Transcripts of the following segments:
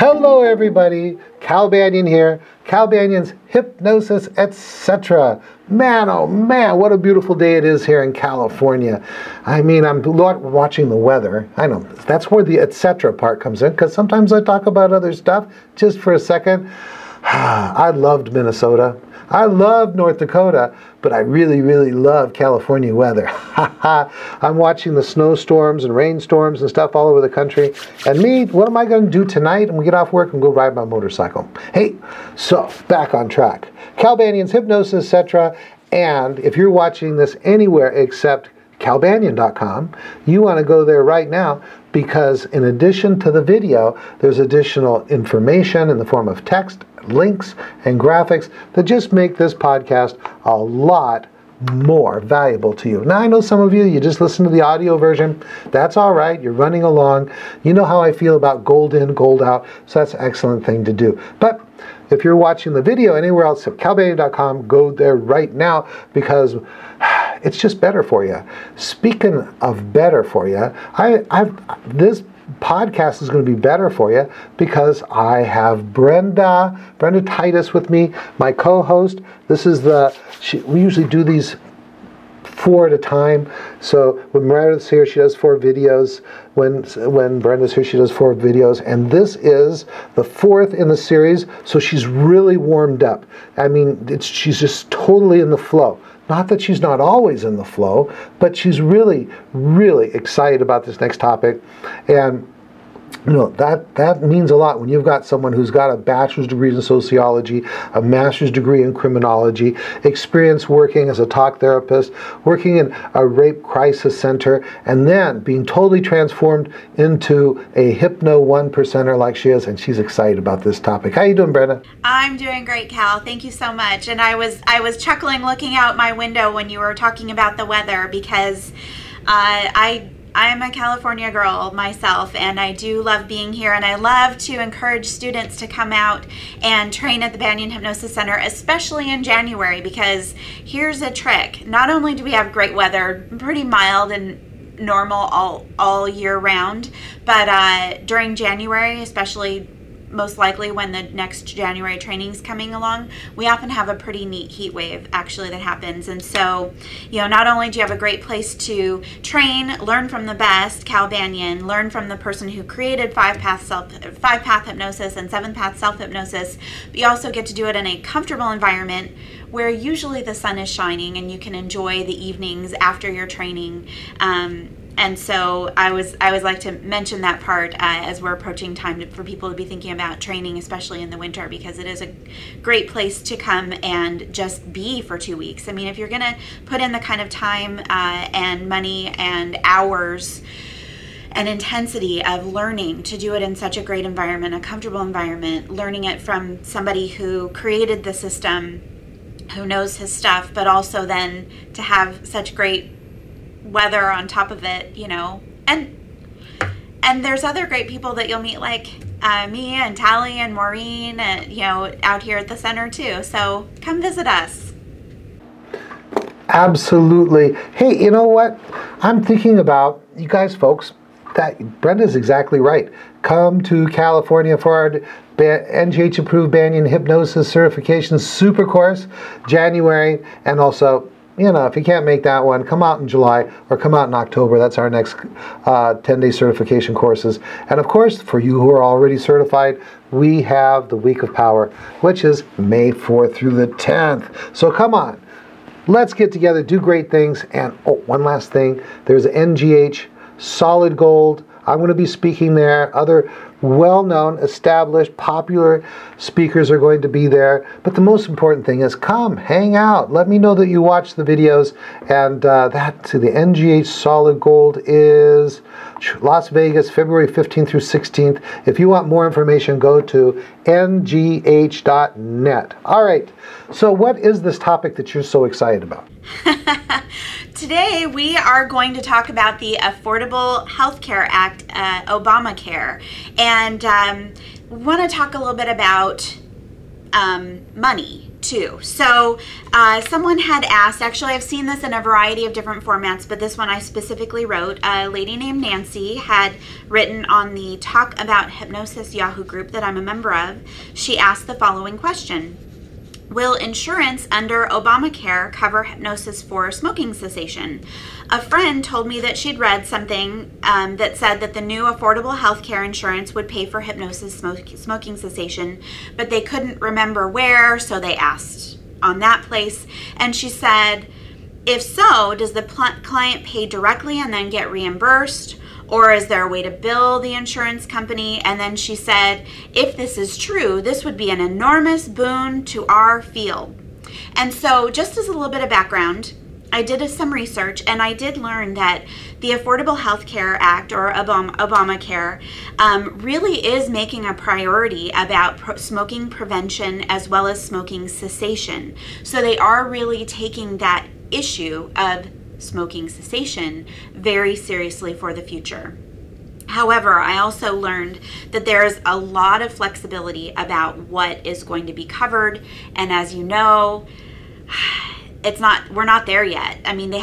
Hello everybody, Cal Banyan here, Cal Banyan's Hypnosis, etc. Man, oh man, what a beautiful day it is here in California. I mean, I'm watching the weather. I know, that's where the etc. part comes in, because sometimes I talk about other stuff just for a second. I loved Minnesota. I love North Dakota, but I really, really love California weather. I'm watching the snowstorms and rainstorms and stuff all over the country. And me, what am I going to do tonight when we get off work and go ride my motorcycle? Hey, so back on track. Cal Banyan's Hypnosis, etc. And if you're watching this anywhere except calbanyan.com, you want to go there right now, because in addition to the video, there's additional information in the form of text, links, and graphics that just make this podcast a lot more valuable to you. Now, I know some of you just listen to the audio version. That's all right. You're running along. You know how I feel about gold in, gold out, so that's an excellent thing to do. But if you're watching the video anywhere else at calbanyan.com, go there right now, because it's just better for you. Speaking of better for you, this podcast is going to be better for you because I have Brenda Titus with me, my co-host. This is we usually do these 4 at a time. So when Meredith's here, she does 4 videos. When Brenda's here, she does 4 videos. And this is the 4th in the series, so she's really warmed up. I mean, she's just totally in the flow. Not that she's not always in the flow, but she's really, really excited about this next topic. And you know, that means a lot when you've got someone who's got a bachelor's degree in sociology, a master's degree in criminology, experience working as a talk therapist, working in a rape crisis center, and then being totally transformed into a hypno 1%er like she is, and she's excited about this topic. How you doing, Brenda? I'm doing great, Cal. Thank you so much. And I was chuckling looking out my window when you were talking about the weather, because I'm a California girl myself, and I do love being here, and I love to encourage students to come out and train at the Banyan Hypnosis Center, especially in January, because here's a trick. Not only do we have great weather, pretty mild and normal all year round, but during January, especially most likely when the next January training is coming along, we often have a pretty neat heat wave actually that happens. And so, you know, not only do you have a great place to train, learn from the best, Cal Banyan, learn from the person who created 5-path hypnosis and 7-path self-hypnosis, but you also get to do it in a comfortable environment where usually the sun is shining and you can enjoy the evenings after your training. And so I always like to mention that part as we're approaching time for people to be thinking about training, especially in the winter, because it is a great place to come and just be for 2 weeks. I mean, if you're going to put in the kind of time and money and hours and intensity of learning to do it in such a great environment, a comfortable environment, learning it from somebody who created the system, who knows his stuff, but also then to have such great weather on top of it, you know, and there's other great people that you'll meet, like me and Tally and Maureen, and you know, out here at the center too. So come visit us. Absolutely. Hey, you know what? I'm thinking about you guys, folks. That Brenda's exactly right. Come to California for our NGH approved Banyan Hypnosis Certification Super Course, January, and also, you know, if you can't make that one, come out in July or come out in October. That's our next 10-day certification courses. And of course, for you who are already certified, we have the Week of Power, which is May 4th through the 10th. So come on, let's get together, do great things. And oh, one last thing, there's NGH Solid Gold. I'm going to be speaking there. Other well-known, established, popular speakers are going to be there. But the most important thing is come, hang out. Let me know that you watch the videos. And the NGH Solid Gold is Las Vegas, February 15th through 16th. If you want more information, go to ngh.net. All right. So what is this topic that you're so excited about? Today we are going to talk about the Affordable Health Care Act, Obamacare, and we want to talk a little bit about money too. So someone had asked, actually I've seen this in a variety of different formats, but this one I specifically wrote. A lady named Nancy had written on the Talk About Hypnosis Yahoo group that I'm a member of. She asked the following question: will insurance under Obamacare cover hypnosis for smoking cessation? A friend told me that she'd read something that said that the new affordable health care insurance would pay for hypnosis smoking cessation, but they couldn't remember where, so they asked on that place. And she said, if so, does the client pay directly and then get reimbursed? Or is there a way to bill the insurance company? And then she said, if this is true, this would be an enormous boon to our field. And so just as a little bit of background, I did some research and I did learn that the Affordable Health Care Act, or Obamacare, really is making a priority about smoking prevention as well as smoking cessation. So they are really taking that issue of smoking cessation very seriously for the future. However, I also learned that there's a lot of flexibility about what is going to be covered, and as you know, we're not there yet. I mean, it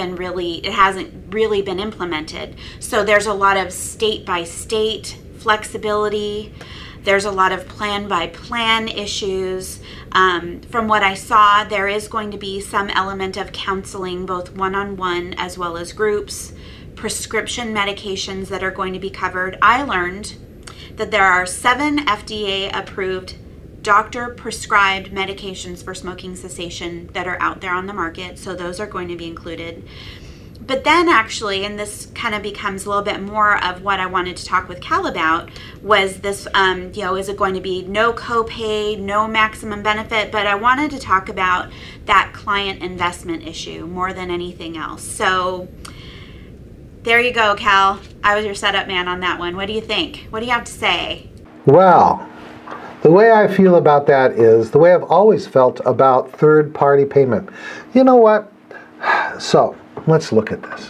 hasn't really been implemented. So there's a lot of state by state flexibility. There's a lot of plan by plan issues. From what I saw, there is going to be some element of counseling, both one-on-one as well as groups, prescription medications that are going to be covered. I learned that there are 7 FDA-approved doctor-prescribed medications for smoking cessation that are out there on the market, so those are going to be included. But then actually, and this kind of becomes a little bit more of what I wanted to talk with Cal about, was this, is it going to be no copay, no maximum benefit? But I wanted to talk about that client investment issue more than anything else. So there you go, Cal. I was your setup man on that one. What do you think? What do you have to say? Well, the way I feel about that is the way I've always felt about third-party payment. You know what? So let's look at this.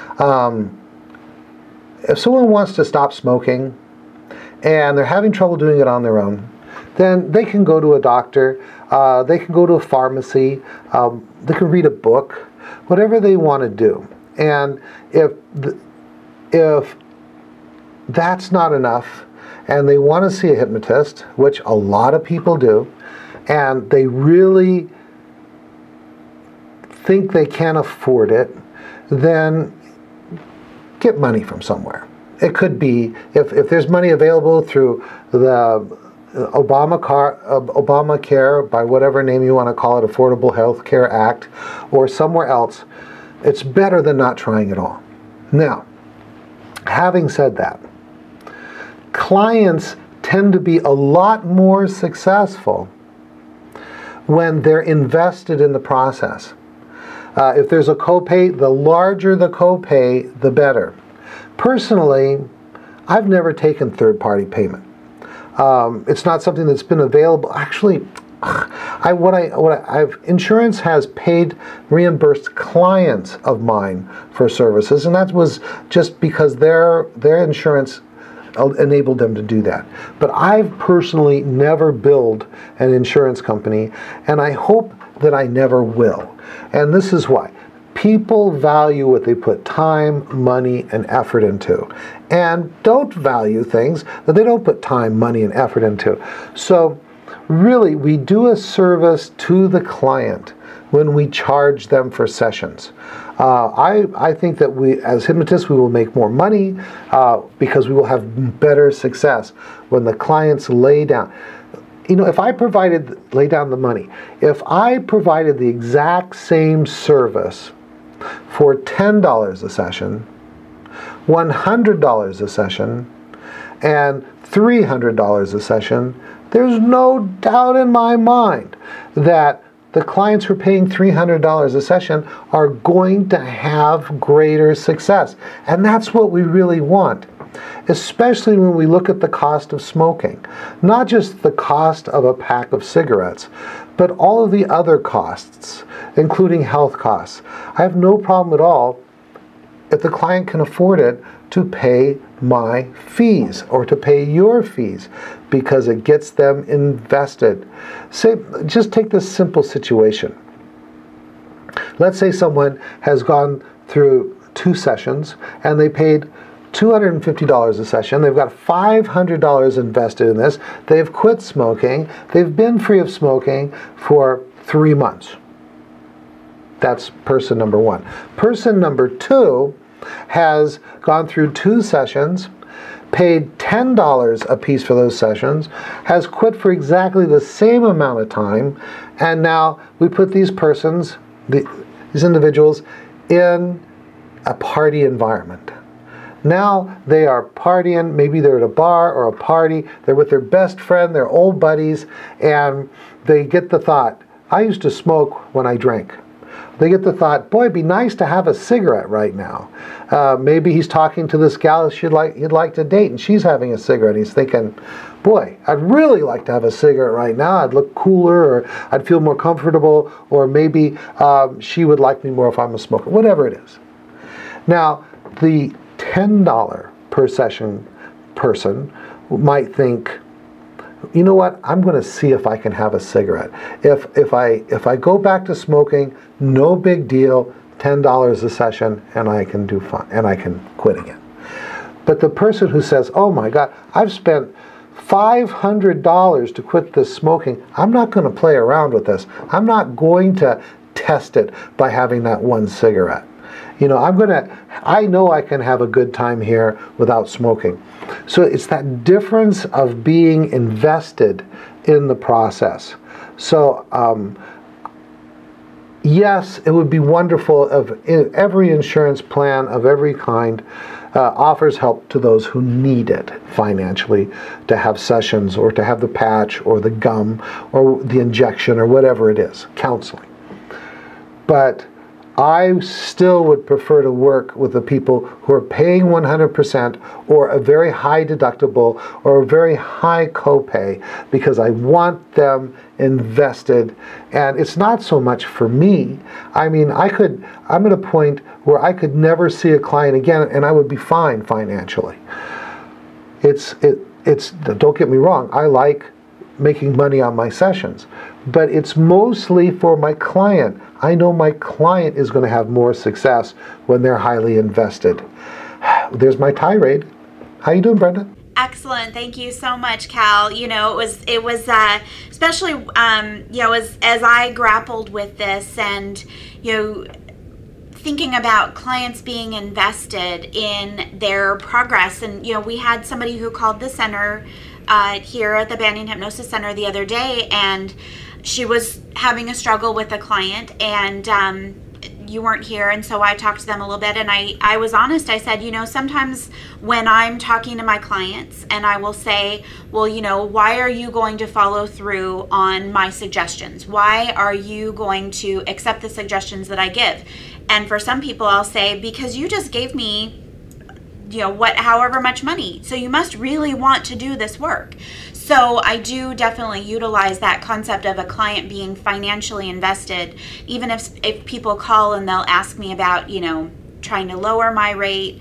If someone wants to stop smoking and they're having trouble doing it on their own, then they can go to a doctor, they can go to a pharmacy, they can read a book, whatever they want to do. And if that's not enough, and they want to see a hypnotist, which a lot of people do, and they really think they can't afford it, then get money from somewhere. It could be, if there's money available through the Obamacare, by whatever name you want to call it, Affordable Health Care Act, or somewhere else, it's better than not trying at all. Now, having said that, clients tend to be a lot more successful when they're invested in the process. If there's a copay, the larger the copay, the better. Personally, I've never taken third-party payment. It's not something that's been available. Actually, insurance has reimbursed clients of mine for services, and that was just because their insurance enabled them to do that. But I've personally never billed an insurance company, and I hope that I never will. And this is why. People value what they put time, money, and effort into, and don't value things that they don't put time, money, and effort into. So really, we do a service to the client when we charge them for sessions. I think that we, as hypnotists, we will make more money because we will have better success when the clients lay down. You know, if I lay down the money, if I provided the exact same service for $10 a session, $100 a session, and $300 a session, there's no doubt in my mind that the clients who are paying $300 a session are going to have greater success. And that's what we really want, especially when we look at the cost of smoking. Not just the cost of a pack of cigarettes, but all of the other costs, including health costs. I have no problem at all if the client can afford it to pay my fees or to pay your fees, because it gets them invested. Just take this simple situation. Let's say someone has gone through 2 sessions and they paid $250 a session. They've got $500 invested in this. They've quit smoking. They've been free of smoking for 3 months. That's person number 1. Person number 2 has gone through 2 sessions, paid $10 a piece for those sessions, has quit for exactly the same amount of time, and now we put these persons, these individuals, in a party environment. Now they are partying, maybe they're at a bar or a party, they're with their best friend, their old buddies, and they get the thought, I used to smoke when I drank. They get the thought, boy, it'd be nice to have a cigarette right now. Maybe he's talking to this gal he'd like to date, and she's having a cigarette. He's thinking, boy, I'd really like to have a cigarette right now. I'd look cooler, or I'd feel more comfortable, or maybe she would like me more if I'm a smoker, whatever it is. Now, the $10 per session person might think, you know what, I'm going to see if I can have a cigarette. If I go back to smoking, no big deal, $10 a session, and I can do fine, and I can quit again. But the person who says, oh my God, I've spent $500 to quit this smoking, I'm not going to play around with this. I'm not going to test it by having that 1 cigarette. You know, I know I can have a good time here without smoking. So it's that difference of being invested in the process. So yes, it would be wonderful if every insurance plan of every kind offers help to those who need it financially, to have sessions or to have the patch or the gum or the injection or whatever it is, counseling. But I still would prefer to work with the people who are paying 100% or a very high deductible or a very high copay, because I want them invested. And it's not so much for me. I mean, I'm at a point where I could never see a client again and I would be fine financially. Don't get me wrong, I like making money on my sessions, but it's mostly for my client. I know my client is going to have more success when they're highly invested. There's my tirade. How you doing, Brenda? Excellent. Thank you so much, Cal. You know, it was especially, you know, as I grappled with this and, you know, thinking about clients being invested in their progress. And, you know, we had somebody who called the center here at the Banyan Hypnosis Center the other day, and she was having a struggle with a client, and you weren't here, and so I talked to them a little bit, and I was honest. I said, you know, sometimes when I'm talking to my clients and I will say, well, you know, why are you going to follow through on my suggestions? Why are you going to accept the suggestions that I give? And for some people I'll say, because you just gave me, you know, however much money, so you must really want to do this work. So I do definitely utilize that concept of a client being financially invested, even if people call and they'll ask me about, you know, trying to lower my rate,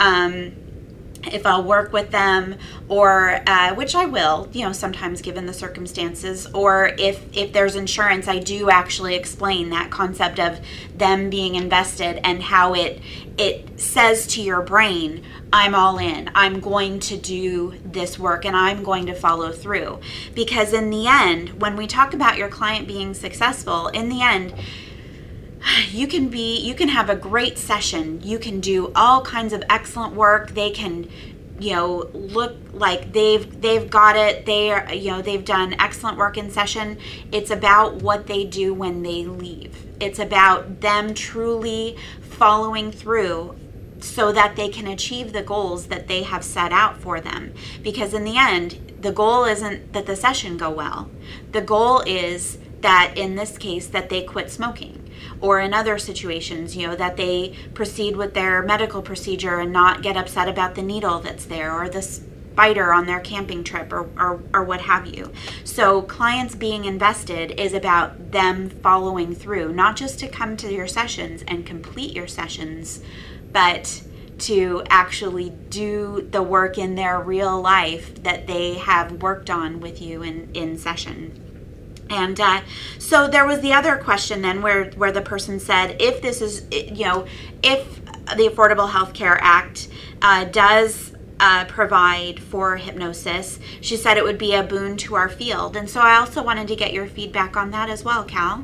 if I'll work with them, or which I will, you know, sometimes given the circumstances, or if there's insurance, I do actually explain that concept of them being invested and how it says to your brain, I'm all in, I'm going to do this work and I'm going to follow through. Because in the end, when we talk about your client being successful, in the end, you can have a great session. You can do all kinds of excellent work. They can, you know, look like they've got it. They are, you know, they've done excellent work in session. It's about what they do when they leave. It's about them truly following through so that they can achieve the goals that they have set out for them. Because in the end, the goal isn't that the session go well. The goal is that, in this case, that they quit smoking. Or in other situations, you know, that they proceed with their medical procedure and not get upset about the needle that's there, or the spider on their camping trip, or what have you. So clients being invested is about them following through, not just to come to your sessions and complete your sessions, but to actually do the work in their real life that they have worked on with you in session. And so there was the other question then where the person said, if this is, if the Affordable Health Care Act does provide for hypnosis, she said it would be a boon to our field. And so I also wanted to get your feedback on that as well, Cal.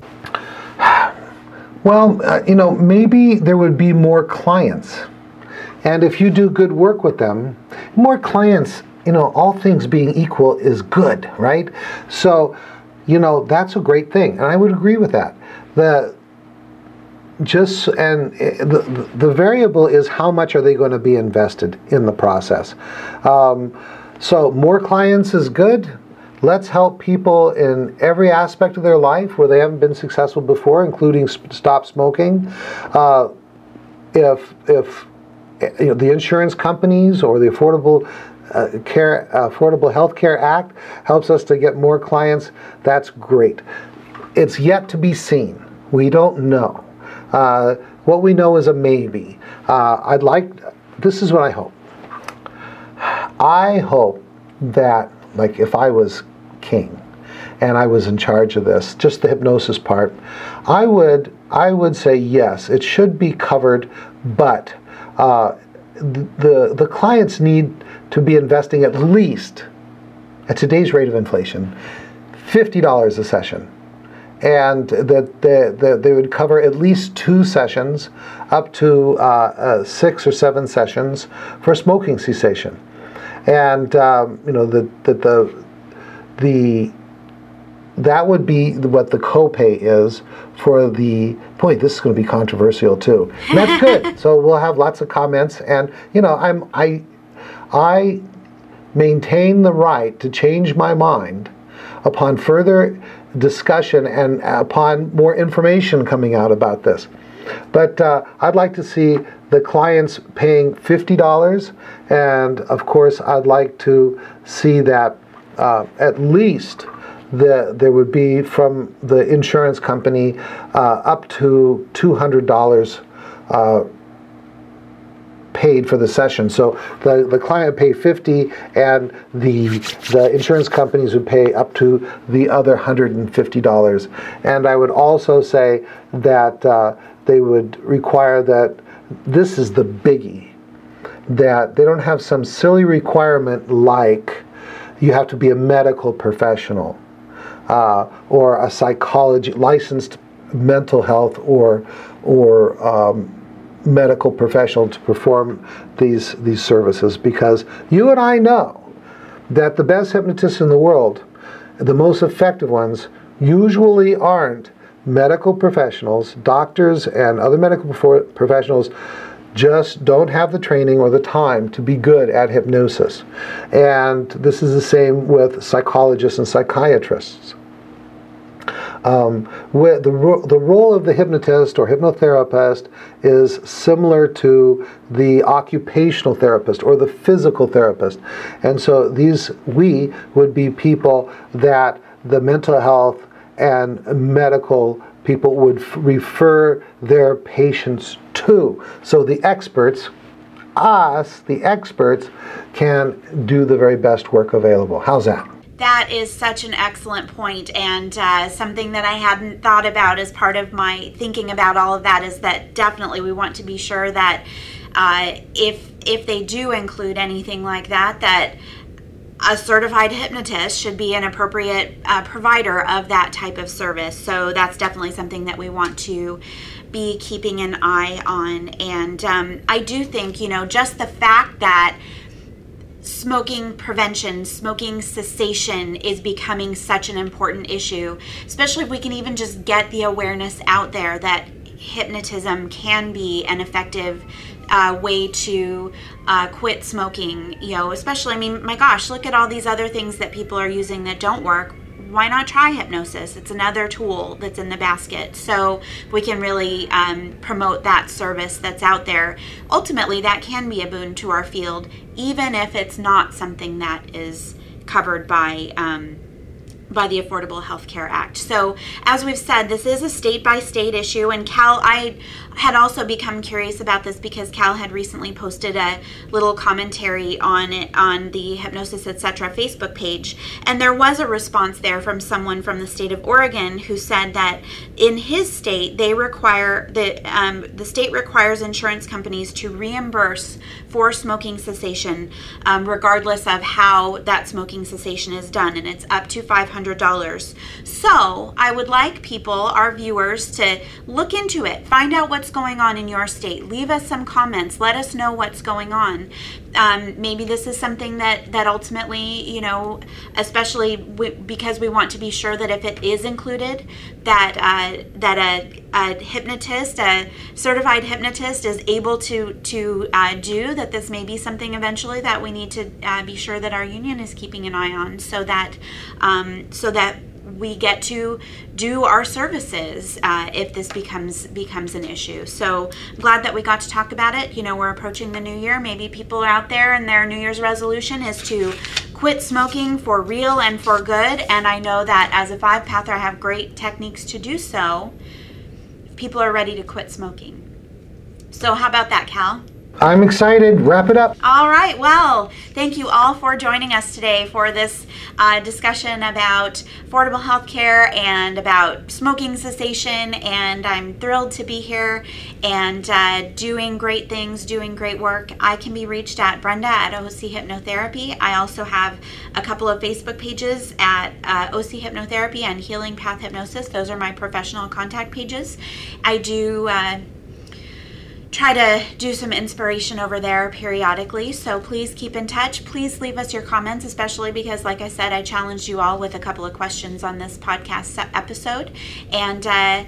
Well, maybe there would be more clients. And if you do good work with them, more clients, all things being equal is good, right? So, that's a great thing. And I would agree with that. The variable is how much are they going to be invested in the process. So more clients is good. Let's help people in every aspect of their life where they haven't been successful before, including stop smoking. If the insurance companies or the Affordable Health Care Act helps us to get more clients, that's great. It's yet to be seen. We don't know. What we know is a maybe. This is what I hope. I hope that, like, if I was king and I was in charge of this, just the hypnosis part, I would say yes, it should be covered, but the clients need to be investing at least, at today's rate of inflation, $50 a session. And that they would cover at least 2 sessions, up to 6 or 7 sessions for smoking cessation. And that would be what the copay is for the, boy, this is going to be controversial too. And that's good. So we'll have lots of comments, and I maintain the right to change my mind upon further discussion and upon more information coming out about this. But I'd like to see the clients paying $50, and of course I'd like to see that at least there would be from the insurance company up to $200 paid for the session. So the client would pay $50, and the insurance companies would pay up to the other $150. And I would also say that they would require that, this is the biggie, that they don't have some silly requirement like you have to be a medical professional or a psychology licensed mental health or medical professional to perform these services, because you and I know that the best hypnotists in the world, the most effective ones, usually aren't medical professionals. Doctors and other medical professionals just don't have the training or the time to be good at hypnosis. And this is the same with psychologists and psychiatrists. The role of the hypnotist or hypnotherapist is similar to the occupational therapist or the physical therapist. And so we would be people that the mental health and medical people would refer their patients to. So the experts, the experts, can do the very best work available. How's that? That is such an excellent point, and something that I hadn't thought about as part of my thinking about all of that is that definitely we want to be sure that if they do include anything like that, that a certified hypnotist should be an appropriate provider of that type of service. So that's definitely something that we want to be keeping an eye on. And I do think, just the fact that smoking prevention, smoking cessation is becoming such an important issue, especially if we can even just get the awareness out there that hypnotism can be an effective way to quit smoking, especially, my gosh, look at all these other things that people are using that don't work. Why not try hypnosis? It's another tool that's in the basket. So we can really promote that service that's out there. Ultimately, that can be a boon to our field, even if it's not something that is covered by by the Affordable Health Care Act. So as we've said, this is a state-by-state issue, and Cal, I had also become curious about this because Cal had recently posted a little commentary on it on the Hypnosis Etc. Facebook page, and there was a response there from someone from the state of Oregon who said that in his state they require the state requires insurance companies to reimburse for smoking cessation regardless of how that smoking cessation is done, and it's up to $500. So I would like people, our viewers, to look into it, find out what's going on in your state, leave us some comments, let us know what's going on. Maybe this is something that ultimately, especially because we want to be sure that if it is included, that a hypnotist, a certified hypnotist, is able to do that. This may be something eventually that we need to be sure that our union is keeping an eye on, so that we get to do our services if this becomes an issue. So I'm glad that we got to talk about it. We're approaching the new year. Maybe people are out there and their New Year's resolution is to quit smoking for real and for good. And I know that as a 5-pather, I have great techniques to do so. People are ready to quit smoking. So how about that, Cal? I'm excited. Wrap it up. All right. Well, thank you all for joining us today for this discussion about affordable health care and about smoking cessation. And I'm thrilled to be here and doing great things, doing great work. I can be reached at Brenda at OC Hypnotherapy. I also have a couple of Facebook pages at OC Hypnotherapy and Healing Path Hypnosis. Those are my professional contact pages. I do try to do some inspiration over there periodically, so please keep in touch. Please leave us your comments, especially because, like I said, I challenged you all with a couple of questions on this podcast episode, and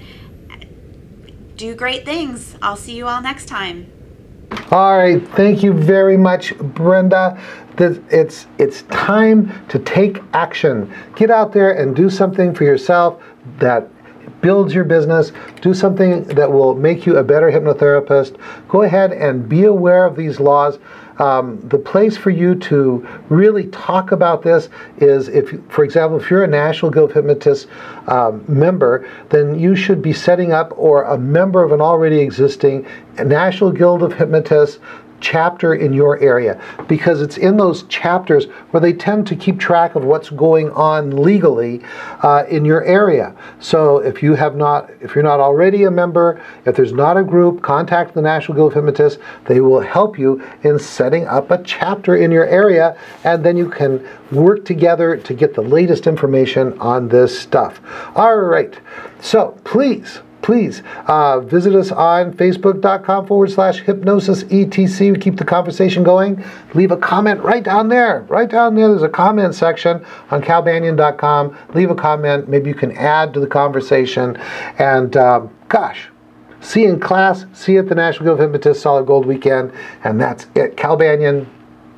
do great things. I'll see you all next time. All right, thank you very much, Brenda. It's time to take action. Get out there and do something for yourself that builds your business. Do something that will make you a better hypnotherapist. Go ahead and be aware of these laws. The place for you to really talk about this is, for example, if you're a National Guild of Hypnotists member, then you should be setting up or a member of an already existing National Guild of Hypnotists chapter in your area, because it's in those chapters where they tend to keep track of what's going on legally in your area. So if you're not already a member, if there's not a group, contact the National Guild of Hypnotists. They will help you in setting up a chapter in your area, and then you can work together to get the latest information on this stuff. All right, so please visit us on facebook.com/hypnosis/etc. We keep the conversation going. Leave a comment right down there. Right down there, there's a comment section on calbanyan.com. Leave a comment. Maybe you can add to the conversation. And gosh, see you in class. See you at the National Guild of Hypnotists Solid Gold Weekend. And that's it. Cal Banyan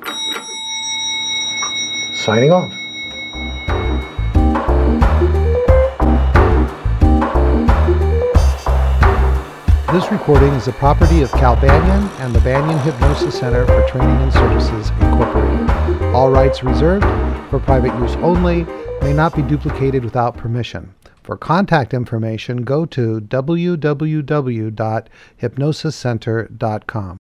signing off. This recording is the property of Cal Banyan and the Banyan Hypnosis Center for Training and Services, Incorporated. All rights reserved, for private use only, may not be duplicated without permission. For contact information, go to www.hypnosiscenter.com.